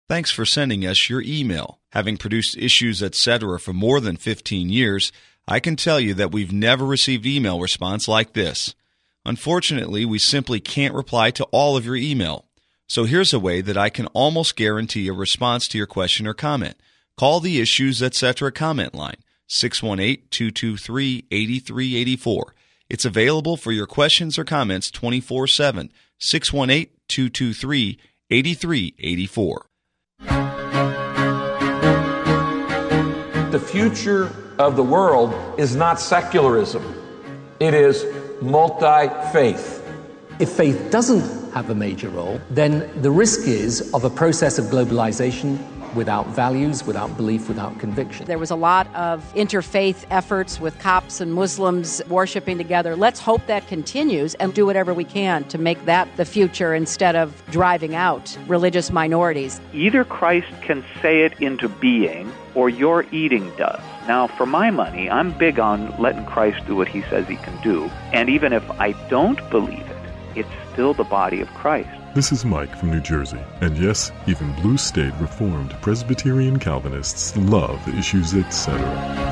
Thanks for sending us your email. Having produced Issues, Etc. for more than 15 years, I can tell you that we've never received email response like this. Unfortunately, we simply can't reply to all of your email. So here's a way that I can almost guarantee a response to your question or comment. Call the Issues, Etc. comment line, 618-223-8384. It's available for your questions or comments 24/7, 618-223-8384. The future of the world is not secularism. It is multi-faith. If faith doesn't have a major role, then the risk is of a process of globalization without values, without belief, without conviction. There was a lot of interfaith efforts with Copts and Muslims worshiping together. Let's hope that continues and do whatever we can to make that the future instead of driving out religious minorities. Either Christ can say it into being or your eating does. Now, for my money, I'm big on letting Christ do what he says he can do. And even if I don't believe it, it's still the body of Christ. This is Mike from New Jersey, and yes, even Blue State Reformed Presbyterian Calvinists love Issues, Etc.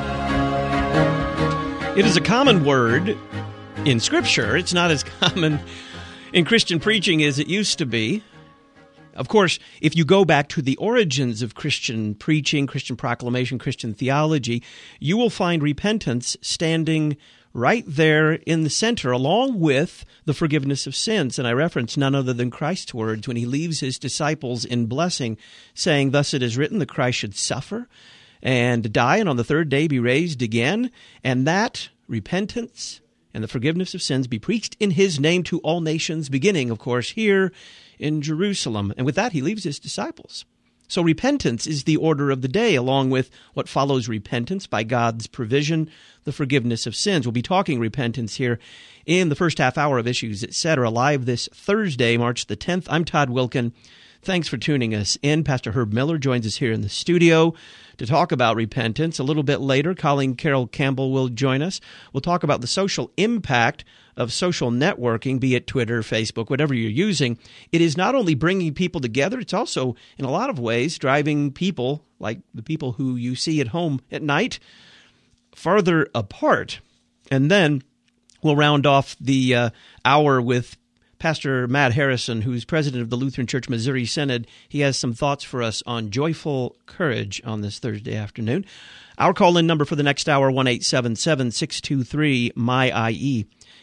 It is a common word in Scripture. It's not as common in Christian preaching as it used to be. Of course, if you go back to the origins of Christian preaching, Christian proclamation, Christian theology, you will find repentance standing right there in the center, along with the forgiveness of sins. And I reference none other than Christ's words when he leaves his disciples in blessing, saying, "Thus it is written that Christ should suffer and die, and on the third day be raised again, and that repentance and the forgiveness of sins be preached in his name to all nations," beginning, of course, here in Jerusalem. And with that, he leaves his disciples. So repentance is the order of the day, along with what follows repentance by God's provision, the forgiveness of sins. We'll be talking repentance here in the first half hour of Issues, Etc., live this Thursday, March the 10th. I'm Todd Wilkin. Thanks for tuning us in. Pastor Herb Miller joins us here in the studio to talk about repentance. A little bit later, Colleen Carroll Campbell will join us. We'll talk about the social impact of social networking, be it Twitter, Facebook, whatever you're using. It is not only bringing people together, it's also, in a lot of ways, driving people, like the people who you see at home at night, farther apart. And then we'll round off the hour with Pastor Matt Harrison, who's president of the Lutheran Church Missouri Synod. He has some thoughts for us on joyful courage on this Thursday afternoon. Our call-in number for the next hour, 1-877-623-MY-IE.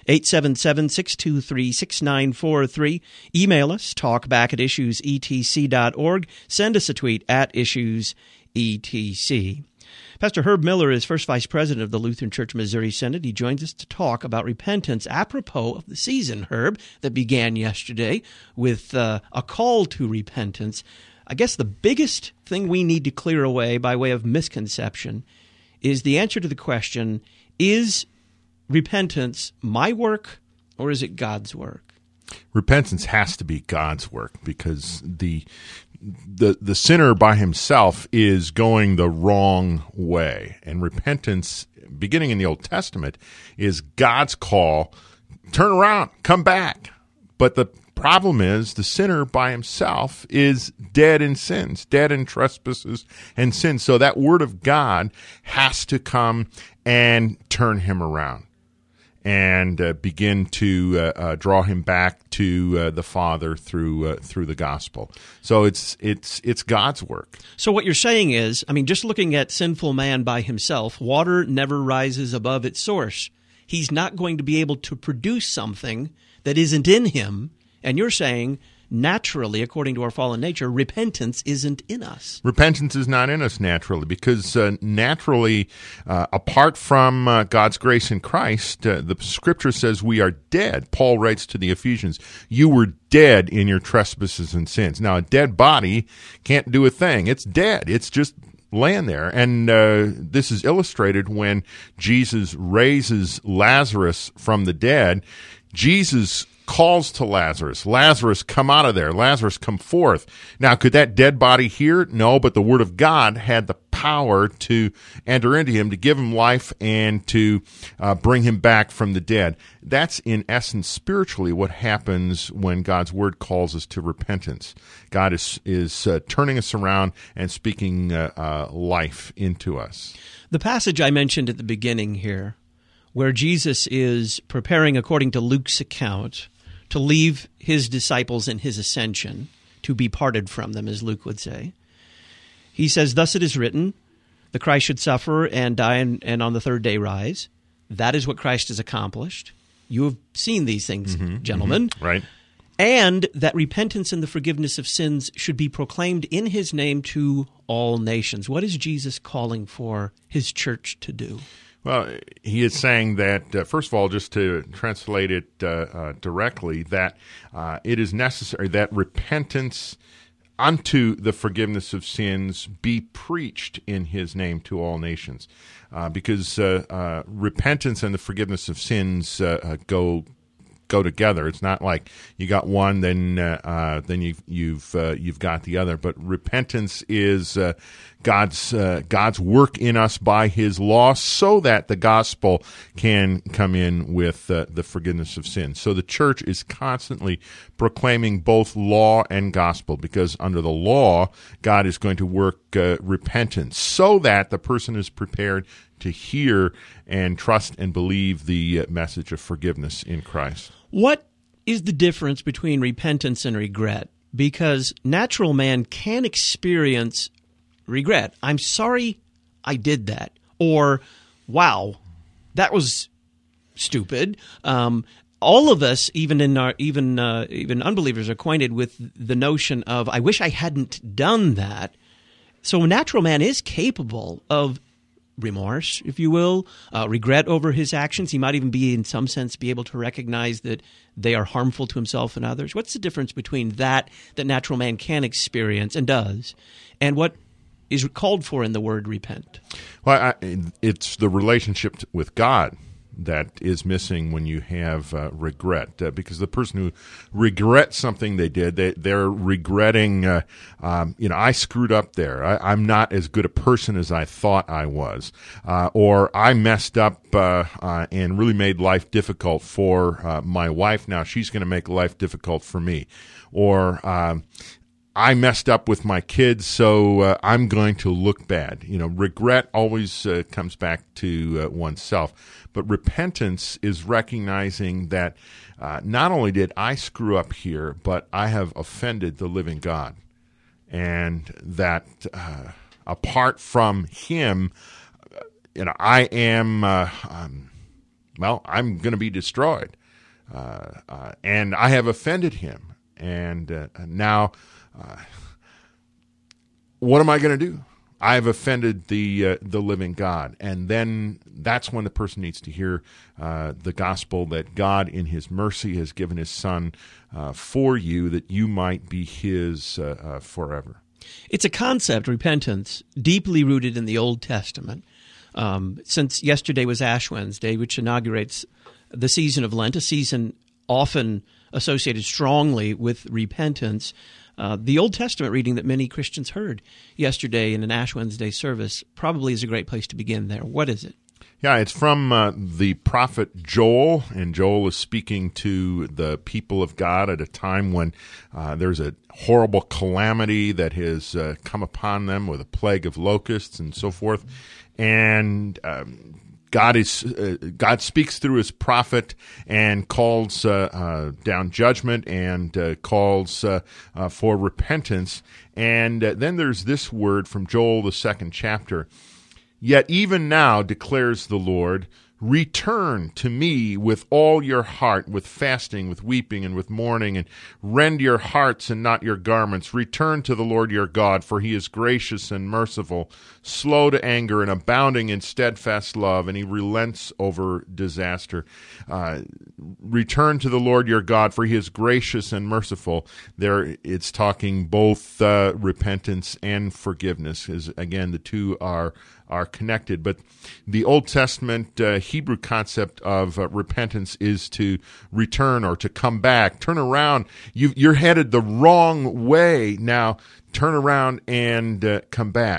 877-623-6943. Email us, talkback@issuesetc.org. Send us a tweet @issuesetc. Pastor Herb Miller is First Vice President of the Lutheran Church Missouri Synod. He joins us to talk about repentance apropos of the season, Herb, that began yesterday with a call to repentance. I guess the biggest thing we need to clear away by way of misconception is the answer to the question, is repentance my work or is it God's work? Repentance has to be God's work because the sinner by himself is going the wrong way. And repentance, beginning in the Old Testament, is God's call, turn around, come back. But the problem is the sinner by himself is dead in sins, dead in trespasses and sins. So that word of God has to come and turn him around and begin to draw him back to the Father through the gospel. So it's God's work. So what you're saying is, I mean, just looking at sinful man by himself, water never rises above its source. He's not going to be able to produce something that isn't in him. And you're saying, naturally, according to our fallen nature, repentance isn't in us. Repentance is not in us naturally because naturally, apart from God's grace in Christ, the Scripture says we are dead. Paul writes to the Ephesians, you were dead in your trespasses and sins. Now, a dead body can't do a thing. It's dead. It's just laying there. And this is illustrated when Jesus raises Lazarus from the dead. Jesus calls to Lazarus, Lazarus, come out of there. Lazarus, come forth. Now, could that dead body hear? No, but the Word of God had the power to enter into him, to give him life, and to bring him back from the dead. That's, in essence, spiritually what happens when God's word calls us to repentance. God is turning us around and speaking life into us. The passage I mentioned at the beginning here, where Jesus is preparing, according to Luke's account, to leave his disciples in his ascension, to be parted from them, as Luke would say. He says, "Thus it is written, the Christ should suffer and die and on the third day rise." That is what Christ has accomplished. You have seen these things, gentlemen. Right. And that repentance and the forgiveness of sins should be proclaimed in his name to all nations. What is Jesus calling for his church to do? Well, he is saying that, first of all, just to translate it directly, that it is necessary that repentance unto the forgiveness of sins be preached in his name to all nations. Because repentance and the forgiveness of sins go together. It's not like you got one, then you've got the other. But repentance is God's work in us by his law, so that the gospel can come in with the forgiveness of sins. So the church is constantly proclaiming both law and gospel, because under the law, God is going to work repentance so that the person is prepared to hear and trust and believe the message of forgiveness in Christ. What is the difference between repentance and regret? Because natural man can experience regret. I'm sorry I did that. Or, wow, that was stupid. All of us, even unbelievers, are acquainted with the notion of, I wish I hadn't done that. So natural man is capable of remorse, if you will, regret over his actions. He might even be, in some sense, be able to recognize that they are harmful to himself and others. What's the difference between that natural man can experience and does, and what is called for in the word repent? Well, it's the relationship with God that is missing when you have regret, because the person who regrets something they did, they're regretting, I screwed up there. I'm not as good a person as I thought I was, or I messed up and really made life difficult for my wife. Now she's going to make life difficult for me, or I messed up with my kids, so I'm going to look bad. Regret always comes back to oneself. But repentance is recognizing that not only did I screw up here, but I have offended the living God. And that apart from him, I am, I'm going to be destroyed. And I have offended him. And now, what am I going to do? I've offended the living God. And then that's when the person needs to hear the gospel that God in his mercy has given his son for you, that you might be his forever. It's a concept, repentance, deeply rooted in the Old Testament. Since yesterday was Ash Wednesday, which inaugurates the season of Lent, a season often associated strongly with repentance. The Old Testament reading that many Christians heard yesterday in an Ash Wednesday service probably is a great place to begin there. What is it? Yeah, it's from the prophet Joel, and Joel is speaking to the people of God at a time when there's a horrible calamity that has come upon them with a plague of locusts and so forth. And God speaks through his prophet and calls down judgment and calls for repentance. And then there's this word from Joel, the 2nd chapter. Yet even now, declares the Lord, return to me with all your heart, with fasting, with weeping, and with mourning, and rend your hearts and not your garments. Return to the Lord your God, for he is gracious and merciful, slow to anger, and abounding in steadfast love, and he relents over disaster. Return to the Lord your God, for he is gracious and merciful. There, it's talking both repentance and forgiveness, as again the two are connected. But the Old Testament Hebrew concept of repentance is to return or to come back, turn around. You're headed the wrong way. Now turn around and come back.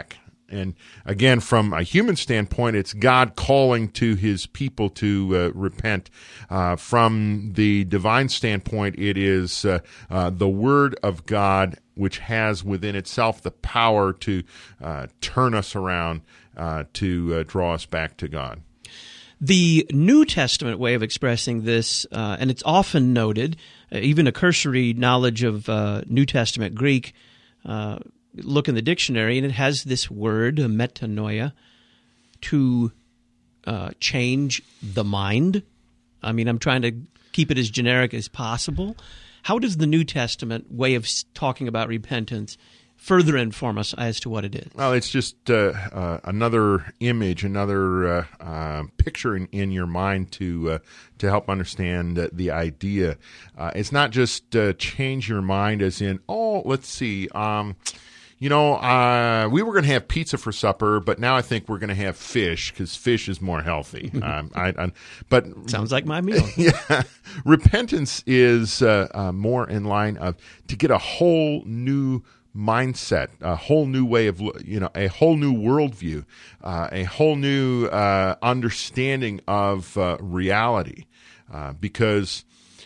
And again, from a human standpoint, it's God calling to his people to repent. From the divine standpoint, it is the Word of God, which has within itself the power to turn us around, to draw us back to God. The New Testament way of expressing this, and it's often noted, even a cursory knowledge of New Testament Greek, look in the dictionary, and it has this word, metanoia, to change the mind. I mean, I'm trying to keep it as generic as possible. How does the New Testament way of talking about repentance further inform us as to what it is? Well, it's just another image, another picture in your mind to help understand the idea. It's not just change your mind as in, let's see, we were going to have pizza for supper, but now I think we're going to have fish because fish is more healthy. But sounds like my meal. Yeah, repentance is more in line of to get a whole new mindset, a whole new way of, a whole new worldview, a whole new understanding of reality, because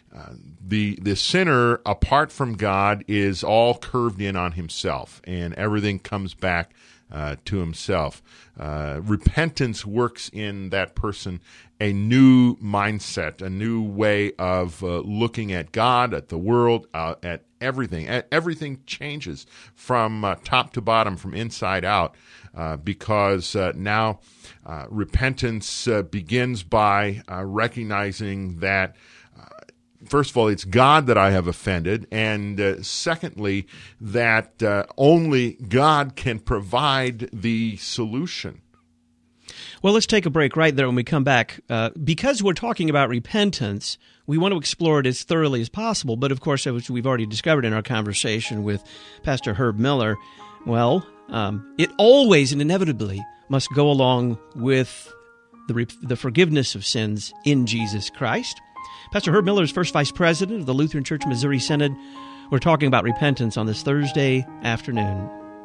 the sinner, apart from God, is all curved in on himself, and everything comes back to himself. Repentance works in that person a new mindset, a new way of looking at God, at the world, at everything. Everything changes from top to bottom, from inside out, because now repentance begins by recognizing that, first of all, it's God that I have offended, and secondly, that only God can provide the solution. Well, let's take a break right there. When we come back, because we're talking about repentance, we want to explore it as thoroughly as possible. But of course, as we've already discovered in our conversation with Pastor Herb Miller, well, it always and inevitably must go along with the forgiveness of sins in Jesus Christ. Pastor Herb Miller is first vice president of the Lutheran Church Missouri Synod. We're talking about repentance on this Thursday afternoon.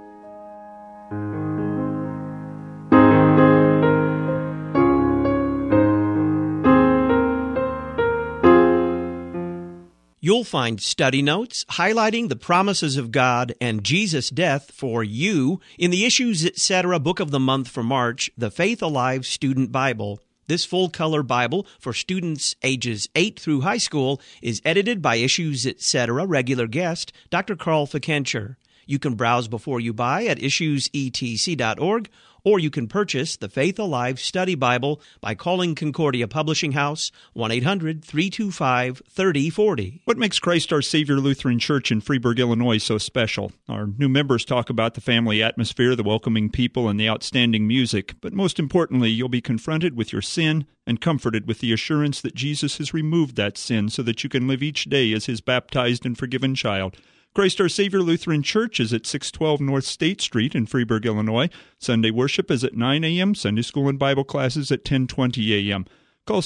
You'll find study notes highlighting the promises of God and Jesus' death for you in the Issues Etc. Book of the Month for March, the Faith Alive Student Bible. This full-color Bible for students ages 8 through high school is edited by Issues Etc. regular guest, Dr. Carl Fikencher. You can browse before you buy at issuesetc.org, or you can purchase the Faith Alive Study Bible by calling Concordia Publishing House, 1-800-325-3040. What makes Christ Our Savior Lutheran Church in Freeburg, Illinois so special? Our new members talk about the family atmosphere, the welcoming people, and the outstanding music. But most importantly, you'll be confronted with your sin and comforted with the assurance that Jesus has removed that sin so that you can live each day as His baptized and forgiven child. Christ Our Savior Lutheran Church is at 612 North State Street in Freeburg, Illinois. Sunday worship is at 9 a.m., Sunday school and Bible classes at 10:20 a.m. Call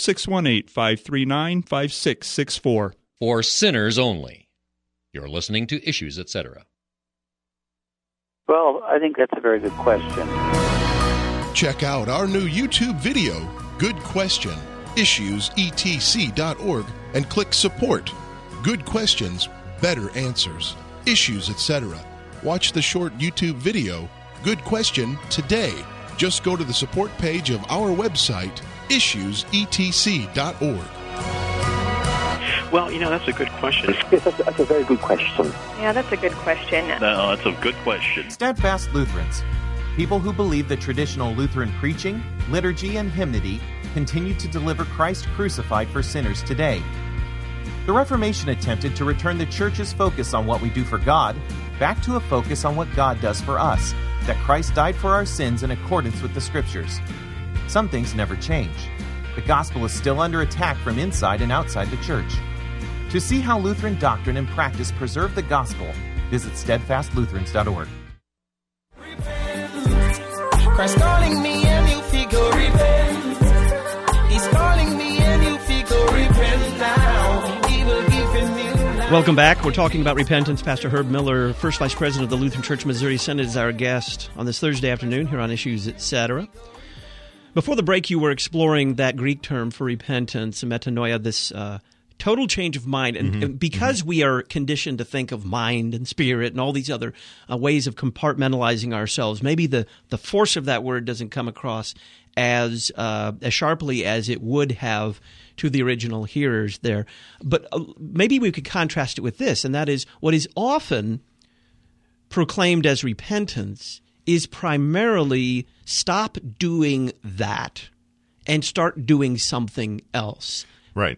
618-539-5664. For sinners only. You're listening to Issues, Etc. Well, I think that's a very good question. Check out our new YouTube video, Good Question, issuesetc.org, and click Support. Good questions, better answers. Issues, etc. Watch the short YouTube video, Good Question, today. Just go to the support page of our website, issuesetc.org. Well, that's a good question. Yes, that's a very good question. Yeah, that's a good question. No, that's a good question. Steadfast Lutherans, people who believe that traditional Lutheran preaching, liturgy, and hymnody continue to deliver Christ crucified for sinners today. The Reformation attempted to return the Church's focus on what we do for God back to a focus on what God does for us, that Christ died for our sins in accordance with the Scriptures. Some things never change. The gospel is still under attack from inside and outside the Church. To see how Lutheran doctrine and practice preserve the gospel, visit steadfastlutherans.org. Christ calling me and you figure repent. He's calling me and you figure repent now. He will give a new life. Welcome back. We're talking about repentance. Pastor Herb Miller, First Vice President of the Lutheran Church Missouri Synod, is our guest on this Thursday afternoon here on Issues, Etc. Before the break, you were exploring that Greek term for repentance, metanoia, this total change of mind. And because we are conditioned to think of mind and spirit and all these other ways of compartmentalizing ourselves, maybe the force of that word doesn't come across as sharply as it would have to the original hearers there. But maybe we could contrast it with this, and that is what is often proclaimed as repentance is primarily stop doing that and start doing something else. Right.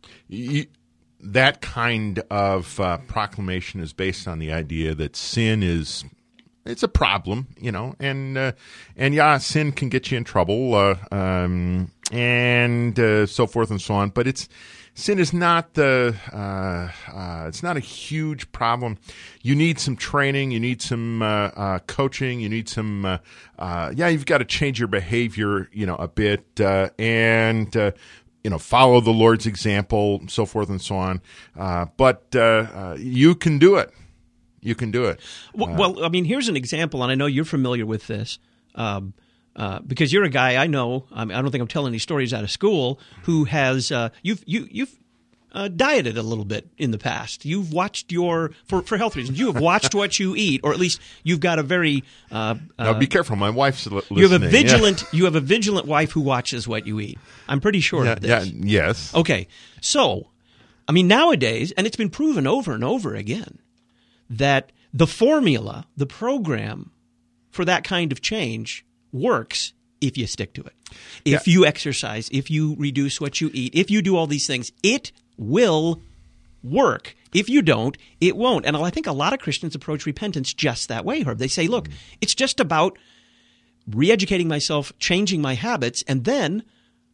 That kind of proclamation is based on the idea that sin is it's a problem, and sin can get you in trouble, and so forth and so on. But sin is not it's not a huge problem. You need some training, you need some coaching, you need some you've got to change your behavior, a bit, and follow the Lord's example, so forth and so on. But you can do it. You can do it. Well, I mean, here's an example, and I know you're familiar with this because you're a guy I know. I don't think I'm telling any stories out of school. Who has you've dieted a little bit in the past. You've watched for health reasons. You have watched what you eat, or at least you've got a very. Now be careful. My wife's listening. You have a vigilant. You have a vigilant wife who watches what you eat. I'm pretty sure of this. Yes. Okay. So, I mean, nowadays, and it's been proven over and over again, that the formula, the program for that kind of change works if you stick to it. If you exercise, if you reduce what you eat, if you do all these things, it will work. If you don't, it won't. And I think a lot of Christians approach repentance just that way, Herb. They say, look, it's just about re-educating myself, changing my habits, and then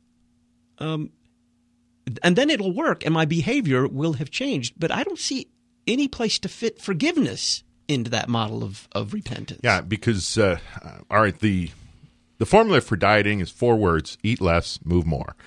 it'll work and my behavior will have changed. But I don't see any place to fit forgiveness into that model of repentance. Yeah, because, all right, the formula for dieting is 4 words: eat less, move more.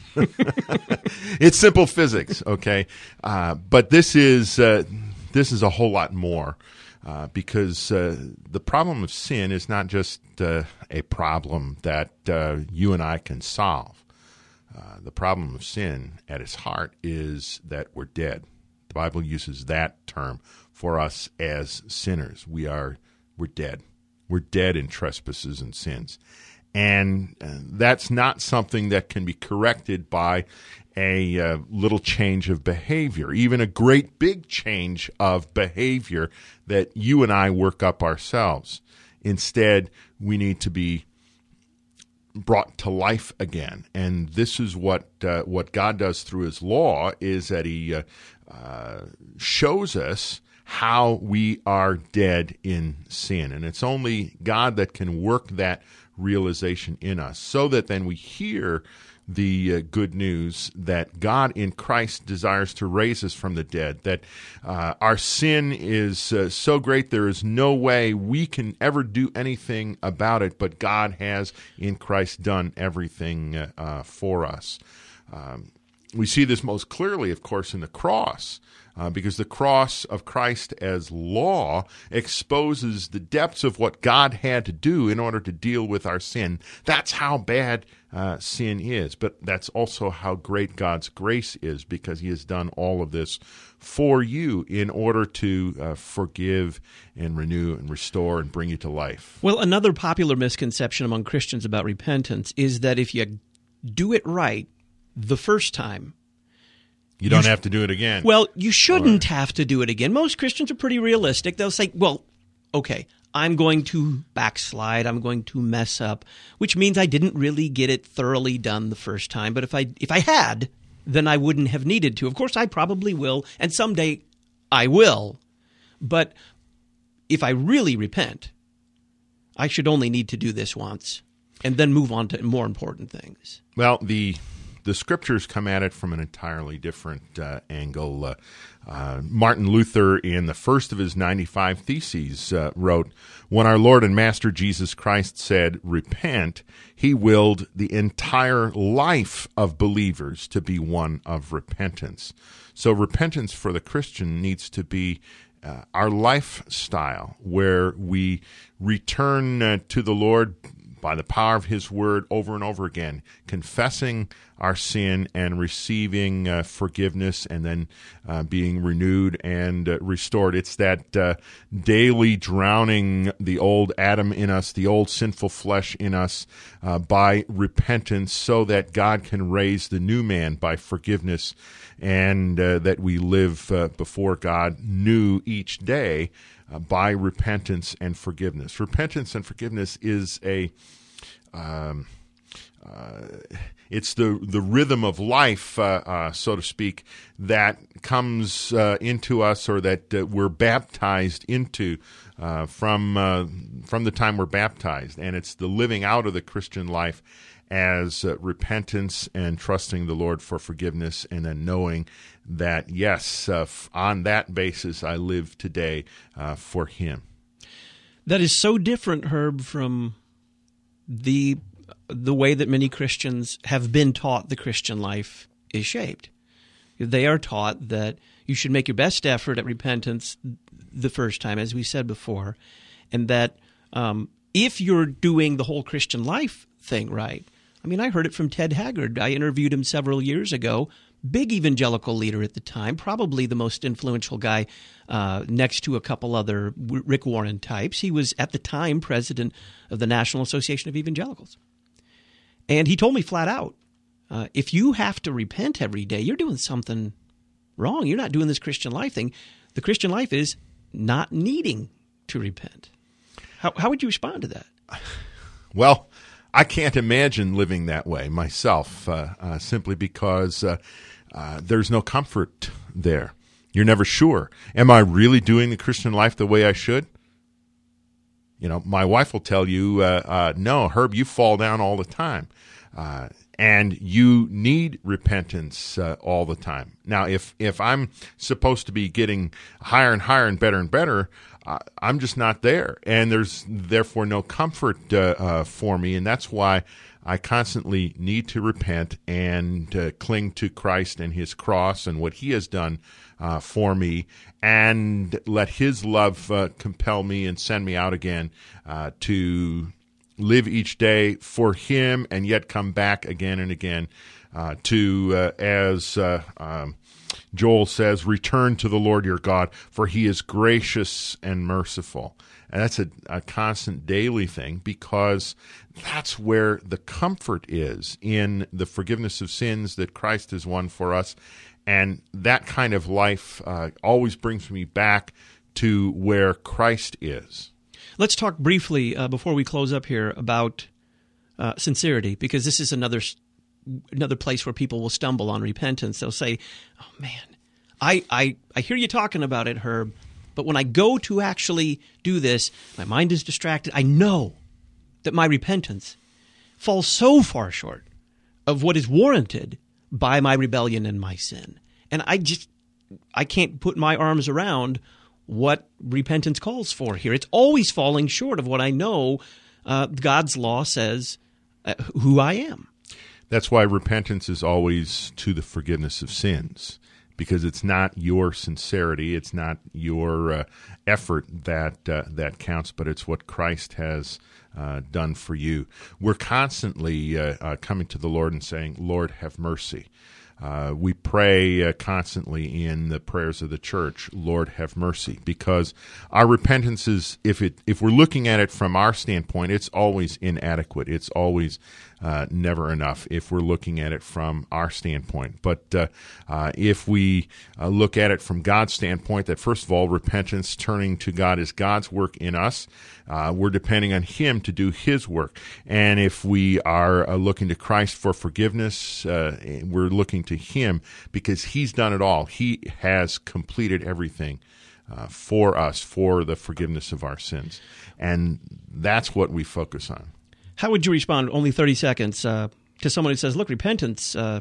It's simple physics, okay? But this is a whole lot more because the problem of sin is not just a problem that you and I can solve. The problem of sin at its heart is that we're dead. The Bible uses that term for us as sinners. We're dead. We're dead in trespasses and sins. And that's not something that can be corrected by a little change of behavior, even a great big change of behavior that you and I work up ourselves. Instead, we need to be brought to life again. And this is what God does through His law, is that He shows us how we are dead in sin. And it's only God that can work that realization in us, so that then we hear the good news that God in Christ desires to raise us from the dead, that our sin is so great there is no way we can ever do anything about it, but God has in Christ done everything for us. We see this most clearly, of course, in the cross, because the cross of Christ as law exposes the depths of what God had to do in order to deal with our sin. That's how bad sin is, but that's also how great God's grace is, because He has done all of this for you in order to forgive and renew and restore and bring you to life. Well, another popular misconception among Christians about repentance is that if you do it right the first time, you don't have to do it again. Well, you shouldn't have to do it again. Most Christians are pretty realistic. They'll say, well, okay, I'm going to backslide. I'm going to mess up, which means I didn't really get it thoroughly done the first time. But if I had, then I wouldn't have needed to. Of course, I probably will, and someday I will. But if I really repent, I should only need to do this once and then move on to more important things. Well, the the Scriptures come at it from an entirely different angle. Martin Luther, in the first of his 95 Theses, wrote, "When our Lord and Master Jesus Christ said, 'Repent,' he willed the entire life of believers to be one of repentance." So repentance for the Christian needs to be our lifestyle, where we return to the Lord by the power of His Word over and over again, confessing our sin and receiving forgiveness, and then being renewed and restored. It's that daily drowning the old Adam in us, the old sinful flesh in us, by repentance, so that God can raise the new man by forgiveness, and that we live before God new each day by repentance and forgiveness. Repentance and forgiveness is it's the rhythm of life, so to speak, that comes into us, or that we're baptized into from the time we're baptized, and it's the living out of the Christian life as repentance and trusting the Lord for forgiveness, and then knowing that, yes, on that basis I live today for Him. That is so different, Herb, from the way that many Christians have been taught the Christian life is shaped. They are taught that you should make your best effort at repentance the first time, as we said before, and that if you're doing the whole Christian life thing right, I mean, I heard it from Ted Haggard. I interviewed him several years ago, big evangelical leader at the time, probably the most influential guy next to a couple other Rick Warren types. He was, at the time, president of the National Association of Evangelicals. And he told me flat out, if you have to repent every day, you're doing something wrong. You're not doing this Christian life thing. The Christian life is not needing to repent. How would you respond to that? Well, I can't imagine living that way myself, simply because there's no comfort there. You're never sure. Am I really doing the Christian life the way I should? You know, my wife will tell you, no, Herb, you fall down all the time. And you need repentance all the time. Now, if I'm supposed to be getting higher and higher and better, I'm just not there. And there's therefore no comfort for me. And that's why I constantly need to repent and cling to Christ and His cross and what He has done for me, and let His love compel me and send me out again to live each day for Him, and yet come back again and again to, as Joel says, return to the Lord your God, for He is gracious and merciful. And that's a constant daily thing, because that's where the comfort is, in the forgiveness of sins that Christ has won for us. And that kind of life always brings me back to where Christ is. Let's talk briefly before we close up here about sincerity, because this is another place where people will stumble on repentance. They'll say, "Oh man, I hear you talking about it, Herb, but when I go to actually do this, my mind is distracted. I know that my repentance falls so far short of what is warranted by my rebellion and my sin, and I can't put my arms around what repentance calls for here. It's always falling short of what I know God's law says who I am." That's why repentance is always to the forgiveness of sins, because it's not your sincerity, it's not your effort that counts, but it's what Christ has done for you. We're constantly coming to the Lord and saying, "Lord, have mercy." We pray constantly in the prayers of the church, "Lord, have mercy," because our repentance is, if we're looking at it from our standpoint, it's always inadequate. It's always never enough if we're looking at it from our standpoint. But if we look at it from God's standpoint, that first of all, repentance, turning to God, is God's work in us. We're depending on Him to do His work. And if we are looking to Christ for forgiveness, we're looking to Him because He's done it all. He has completed everything for us, for the forgiveness of our sins. And that's what we focus on. How would you respond, only 30 seconds, to someone who says, look, repentance,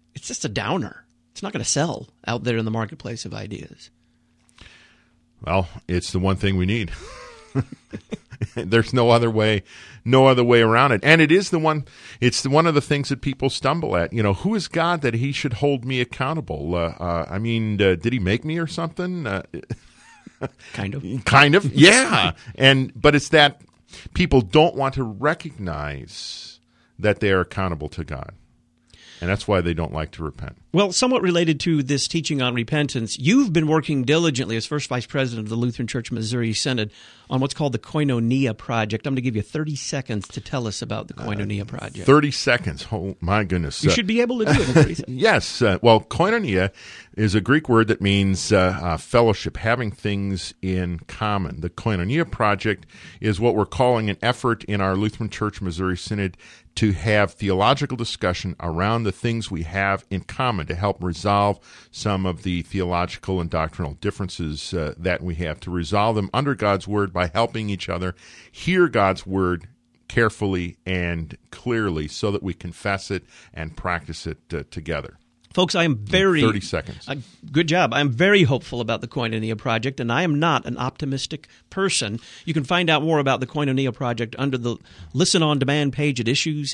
it's just a downer. It's not going to sell out there in the marketplace of ideas. Well, it's the one thing we need. There's no other way around it. And it's one of the things that people stumble at. You know, who is God that he should hold me accountable? Did he make me or something? Kind of. Kind of, yeah. But it's that people don't want to recognize that they are accountable to God. And that's why they don't like to repent. Well, somewhat related to this teaching on repentance, you've been working diligently as first vice president of the Lutheran Church Missouri Synod on what's called the Koinonia Project. I'm going to give you 30 seconds to tell us about the Koinonia Project. 30 seconds. Oh, my goodness. You should be able to do it in 30 seconds. Yes. Well, koinonia is a Greek word that means fellowship, having things in common. The Koinonia Project is what we're calling an effort in our Lutheran Church Missouri Synod to have theological discussion around the things we have in common to help resolve some of the theological and doctrinal differences that we have, to resolve them under God's Word by helping each other hear God's Word carefully and clearly so that we confess it and practice it together. Folks, I am very... 30 seconds. Good job. I'm very hopeful about the Koinonia Project, and I am not an optimistic person. You can find out more about the Koinonia Project under the Listen On Demand page at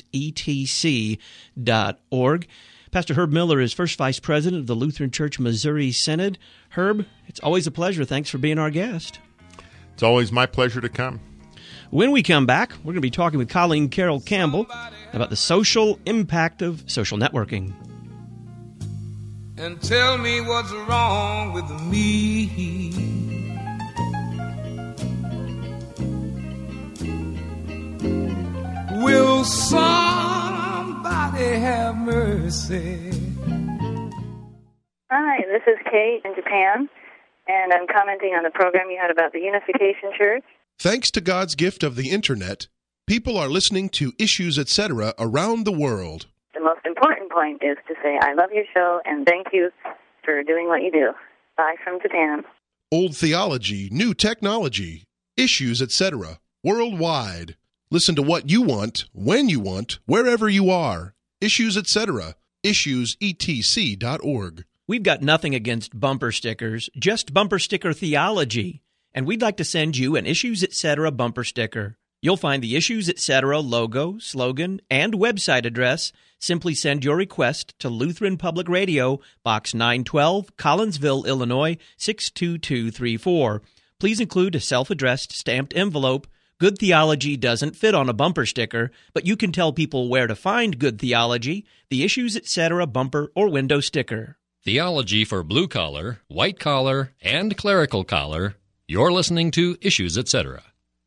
issuesetc.org. Pastor Herb Miller is First Vice President of the Lutheran Church Missouri Synod. Herb, it's always a pleasure. Thanks for being our guest. It's always my pleasure to come. When we come back, we're going to be talking with Colleen Carroll Campbell about the social impact of social networking. And tell me what's wrong with me. Will somebody have mercy? Hi, this is Kate in Japan, and I'm commenting on the program you had about the Unification Church. Thanks to God's gift of the Internet, people are listening to Issues, etc. around the world. The most important point is to say, I love your show, and thank you for doing what you do. Bye from Japan. Old theology, new technology, issues, etc. worldwide. Listen to what you want, when you want, wherever you are. Issues, etc. issuesetc.org. We've got nothing against bumper stickers, just bumper sticker theology. And we'd like to send you an Issues, etc. bumper sticker. You'll find the Issues, etc. logo, slogan, and website address. Simply send your request to Lutheran Public Radio, Box 912, Collinsville, Illinois, 62234. Please include a self-addressed stamped envelope. Good theology doesn't fit on a bumper sticker, but you can tell people where to find good theology, the Issues, etc. bumper or window sticker. Theology for blue collar, white collar, and clerical collar. You're listening to Issues, etc.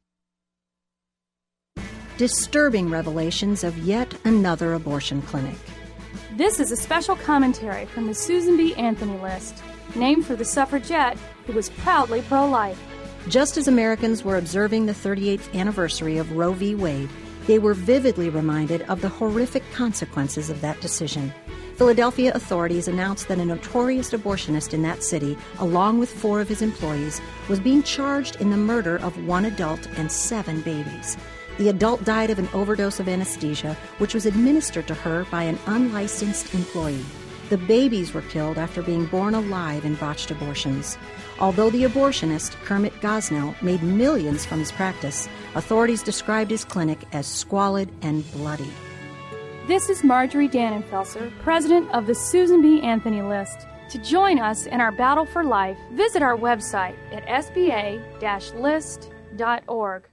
Disturbing revelations of yet another abortion clinic. This is a special commentary from the Susan B. Anthony List, named for the suffragette who was proudly pro-life. Just as Americans were observing the 38th anniversary of Roe v. Wade, they were vividly reminded of the horrific consequences of that decision. Philadelphia authorities announced that a notorious abortionist in that city, along with 4 of his employees, was being charged in the murder of 1 adult and 7 babies. The adult died of an overdose of anesthesia, which was administered to her by an unlicensed employee. The babies were killed after being born alive in botched abortions. Although the abortionist, Kermit Gosnell, made millions from his practice, authorities described his clinic as squalid and bloody. This is Marjorie Dannenfelser, president of the Susan B. Anthony List. To join us in our battle for life, visit our website at sba-list.org.